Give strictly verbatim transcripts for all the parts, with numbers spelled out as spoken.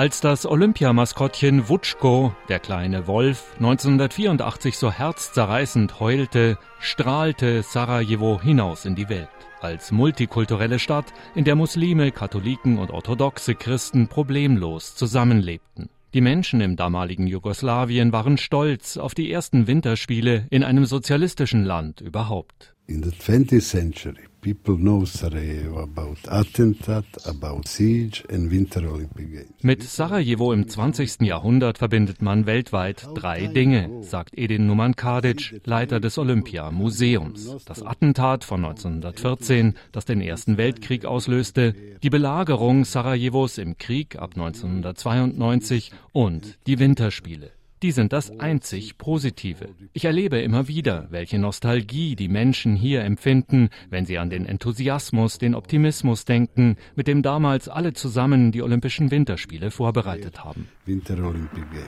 Als das Olympiamaskottchen Wutschko, der kleine Wolf, neunzehnhundertvierundachtzig so herzzerreißend heulte, strahlte Sarajevo hinaus in die Welt. Als multikulturelle Stadt, in der Muslime, Katholiken und orthodoxe Christen problemlos zusammenlebten. Die Menschen im damaligen Jugoslawien waren stolz auf die ersten Winterspiele in einem sozialistischen Land überhaupt. In the twentieth century, people know Sarajevo about attentat, about siege and Winter Olympic Games. Mit Sarajevo im zwanzigsten Jahrhundert verbindet man weltweit drei Dinge, sagt Edin Numankadic, Leiter des Olympiamuseums. Das Attentat von neunzehnhundertvierzehn, das den Ersten Weltkrieg auslöste, die Belagerung Sarajevos im Krieg ab neunzehnhundertzweiundneunzig und die Winterspiele. Die sind das einzig Positive. Ich erlebe immer wieder, welche Nostalgie die Menschen hier empfinden, wenn sie an den Enthusiasmus, den Optimismus denken, mit dem damals alle zusammen die Olympischen Winterspiele vorbereitet haben. Winter Olympic Games.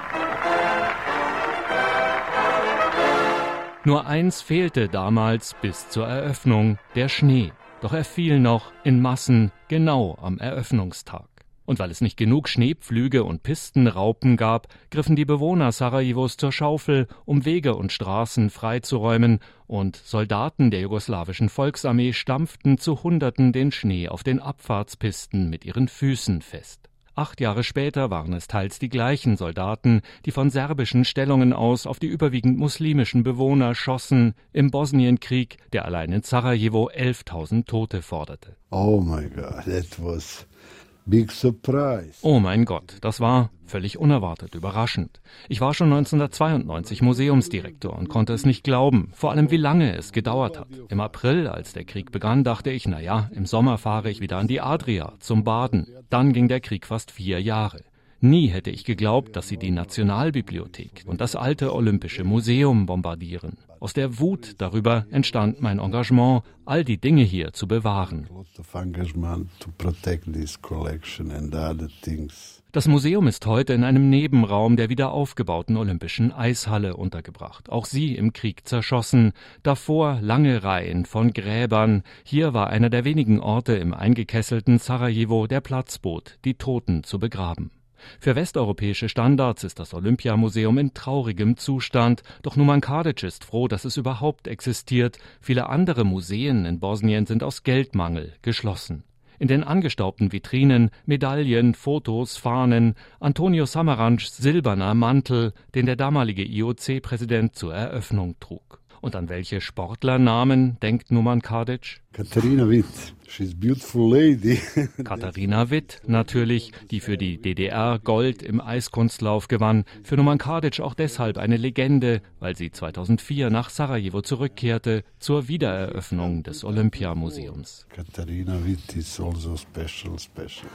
Nur eins fehlte damals bis zur Eröffnung, der Schnee. Doch er fiel noch in Massen genau am Eröffnungstag. Und weil es nicht genug Schneepflüge und Pistenraupen gab, griffen die Bewohner Sarajevos zur Schaufel, um Wege und Straßen freizuräumen, und Soldaten der jugoslawischen Volksarmee stampften zu Hunderten den Schnee auf den Abfahrtspisten mit ihren Füßen fest. Acht Jahre später waren es teils die gleichen Soldaten, die von serbischen Stellungen aus auf die überwiegend muslimischen Bewohner schossen im Bosnienkrieg, der allein in Sarajevo elftausend Tote forderte. Oh my God, that was big surprise. Oh mein Gott, das war völlig unerwartet, überraschend. Ich war schon neunzehnhundertzweiundneunzig Museumsdirektor und konnte es nicht glauben, vor allem wie lange es gedauert hat. Im April, als der Krieg begann, dachte ich, na ja, im Sommer fahre ich wieder an die Adria zum Baden. Dann ging der Krieg fast vier Jahre. Nie hätte ich geglaubt, dass sie die Nationalbibliothek und das alte Olympische Museum bombardieren. Aus der Wut darüber entstand mein Engagement, all die Dinge hier zu bewahren. Das Museum ist heute in einem Nebenraum der wieder aufgebauten Olympischen Eishalle untergebracht. Auch sie im Krieg zerschossen. Davor lange Reihen von Gräbern. Hier war einer der wenigen Orte im eingekesselten Sarajevo, der Platz bot, die Toten zu begraben. Für westeuropäische Standards ist das Olympiamuseum in traurigem Zustand, doch Numankadic ist froh, dass es überhaupt existiert. Viele andere Museen in Bosnien sind aus Geldmangel geschlossen. In den angestaubten Vitrinen Medaillen, Fotos, Fahnen, Antonio Samaranchs silberner Mantel, den der damalige I O C-Präsident zur Eröffnung trug. Und an welche Sportlernamen denkt Numankadic? Katharina Witt, she's beautiful lady. Katharina Witt natürlich, die für die D D R Gold im Eiskunstlauf gewann. Für Numankadic auch deshalb eine Legende, weil sie zweitausendvier nach Sarajevo zurückkehrte zur Wiedereröffnung des Olympiamuseums. Katharina Witt is also special, special.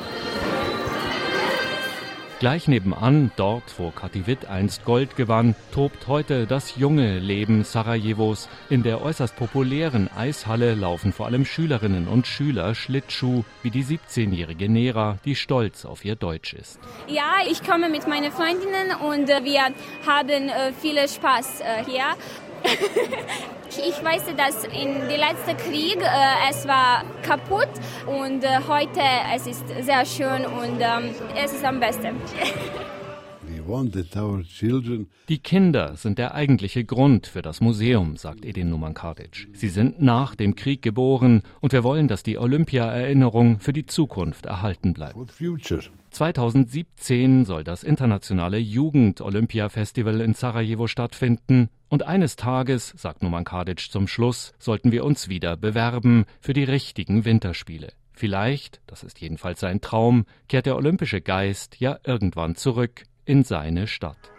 Gleich nebenan, dort wo Kati Witt einst Gold gewann, tobt heute das junge Leben Sarajevos. In der äußerst populären Eishalle laufen vor allem Schülerinnen und Schüler Schlittschuh, wie die siebzehnjährige Nera, die stolz auf ihr Deutsch ist. Ja, ich komme mit meinen Freundinnen und äh, wir haben äh, viel Spaß äh, hier. Ich weiß, dass in dem letzten Krieg äh, es war kaputt und äh, heute es ist sehr schön und ähm, es ist am besten. Die Kinder sind der eigentliche Grund für das Museum, sagt Edin Numankadic. Sie sind nach dem Krieg geboren und wir wollen, dass die Olympia-Erinnerung für die Zukunft erhalten bleibt. zweitausendsiebzehn soll das internationale Jugend-Olympia-Festival in Sarajevo stattfinden. Und eines Tages, sagt Numankadic zum Schluss, sollten wir uns wieder bewerben für die richtigen Winterspiele. Vielleicht, das ist jedenfalls sein Traum, kehrt der olympische Geist ja irgendwann zurück in seine Stadt.